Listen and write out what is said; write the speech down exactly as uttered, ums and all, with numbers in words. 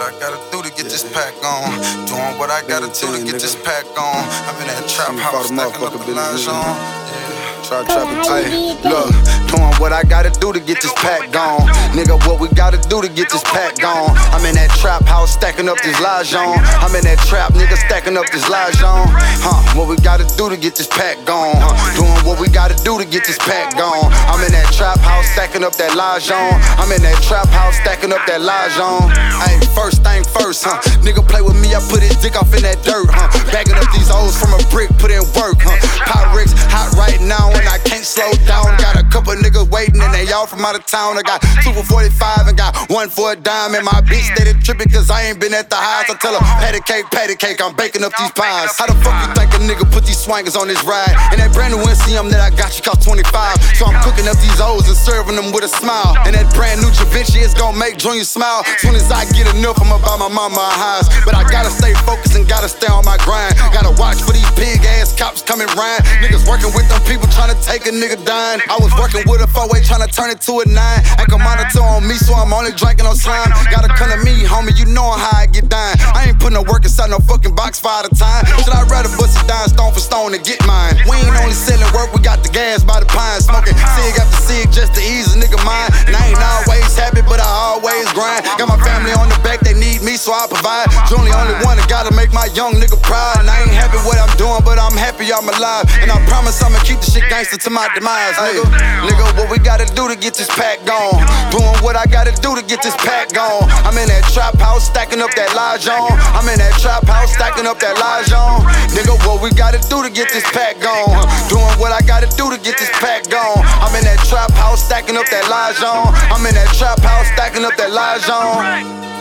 what I gotta do to get yeah. this pack on. Doing what I gotta do to get nigga. this pack on. I'm in that trap house, stacking up the lines on. Yeah. Try trapping, ay, look, doing what I gotta do to get this pack gone. Nigga, what we gotta do to get this pack gone. I'm in that trap house, stacking up this Lajon. I'm in that trap, nigga, stacking up this Lajon. Huh, what we gotta do to get this pack gone. Huh, doing what we gotta do to get this pack gone. I'm in that trap house, stacking up that Lajon. I'm in that trap house, stacking up that Lajon. Ay, first thing first, huh, nigga play with me, I put his dick off in that dirt, huh. Bagging up these O's from a brick, put in work, huh. Pyrex hot right now and I can't slow down. Got a couple niggas waiting and they all from out of town. I got two for forty-five and got one for a dime. And my bitch steady tripping cause I ain't been at the highs. I tell her, patty cake, patty cake, I'm baking up these pies. How the fuck you think a nigga put these swangers on this ride? And that brand new N C M that I got you cost twenty-five. So I'm cooking up these O's and serving them with a smile. And that brand new Da Vinci is gonna make Junior smile. Soon as I get enough, I'ma buy my mama a highs. But I gotta stay focused and gotta stay on my grind. Gotta watch for these pig ass cops coming round. Niggas working with them people trying to take a nigga dying. I was working with a four-way trying to turn it to a nine. Ain't got monitor on me, so I'm only drinking on slime. Gotta come to me, homie, you know how I get down. I ain't putting no work inside no fucking box for at a time. Should I rather bust it down stone for stone and get mine? We ain't only selling work, we got the gas by the pine. Smoking cig after cig just to ease a nigga mind. And I ain't always happy, but I always grind. Got my family on the back, they need me, so I provide. You're the only one that gotta make my young nigga proud. And I ain't happy what I'm doing, but I'm happy I'm alive. And I promise I'ma keep the shit gangster to my demise, nigga. Nigga, what we gotta do to get this pack gone? Doing what I gotta do to get this pack gone. I'm in that trap house, stacking up that Lajon. I'm in that trap house, stacking up that Lajon. Nigga, what we gotta do to get this pack gone? Doing what I gotta do to get this pack gone. I'm in that trap house, stacking up that Lajon. I'm in that trap house, stacking up that Lajon.